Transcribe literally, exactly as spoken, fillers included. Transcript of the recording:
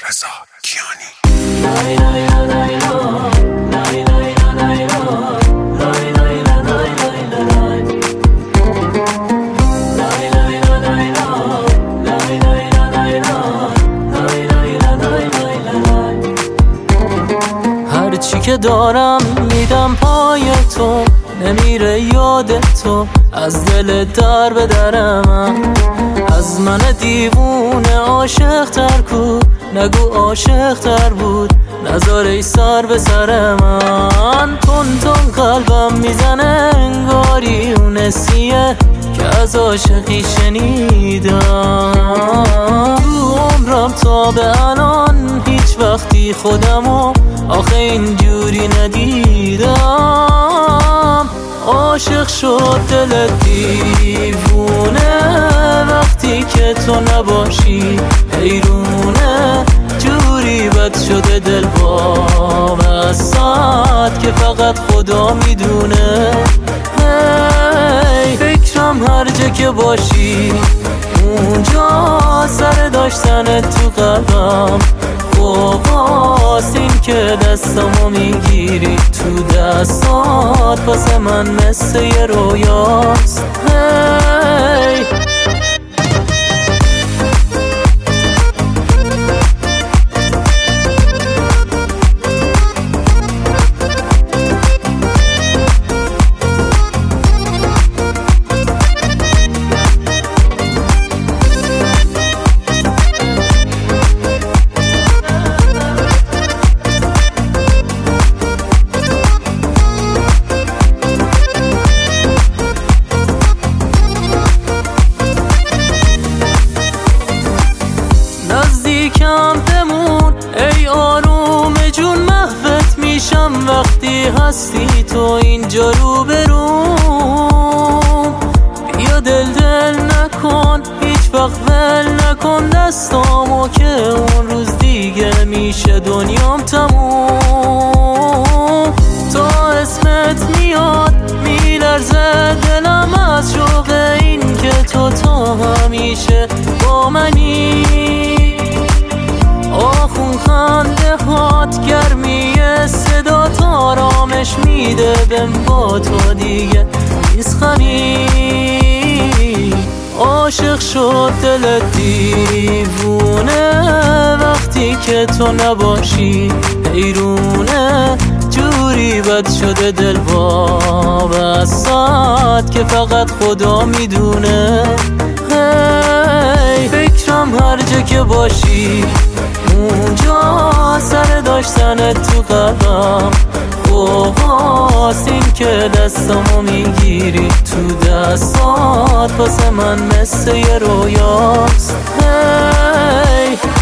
رضا کیانی. هرچی که دارم میدم پای تو، نمیره یاد تو از دل در به درم. از من دیوونه عاشق تر کو، نگو عاشق تر بود، نذار ای سر به سر من. تون تون قلبم میزنه انگاری اون اسیه که از عاشقی شنیدم. تو عمرم تا به الان هیچ وقتی خودمو آخه اینجوری ندیدم. عاشق شد دل دیوونه وقتی که تو نباشی، حیرونه جوری بد شده دل با وسط که فقط خدا میدونه. هی فکرم هر جا که باشی اونجا سر داشتن تو قلبم. خوباست این که دستمو میگیری تو دستات، واسه من مثل یه رویاست. هی نزدیکم بمون ای آروم جون، محوت میشم وقتی هستی تو اینجا رو بروم. بیا دل دل نکن هیچ وقت ول نکن دستامو که اون روز دیگه میشه دنیام تموم. تا اسمت میاد میلرزه دلم از شوق این که تو تا همیشه با منی. آخون خنده هات گرمی صدا آرامش میده بهم با تو دیگه نیسخنی. عاشق شد دل دیوونه وقتی که تو نباشی، حیرونه جوری بد شده دل با وسط که فقط خدا میدونه. هی فکرم هر جا که باشی اونجا سر داشتن تو قلبم. خوباست این که دستمو میگیری تو دستات، واسه من مثل یه رویاست. هی